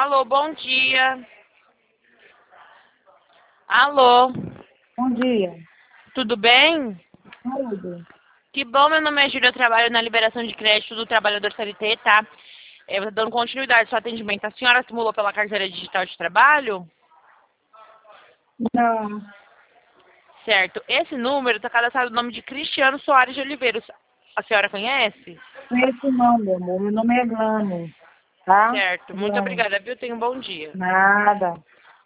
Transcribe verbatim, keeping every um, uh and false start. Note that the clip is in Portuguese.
Alô, bom dia. Alô, Bom dia. tudo bem? Tudo. Que bom, meu nome é Júlia, eu trabalho na liberação de crédito do trabalhador C L T, tá? Eu tô dando continuidade ao seu atendimento. A senhora simulou pela carteira digital de trabalho? Não, Certo. Esse número está cadastrado no nome de Cristiano Soares de Oliveira. A senhora conhece? conheço não, meu amor. Meu nome é Glânia, tá? Certo. Muito Glânia. obrigada, viu? Tenha um bom dia. Nada.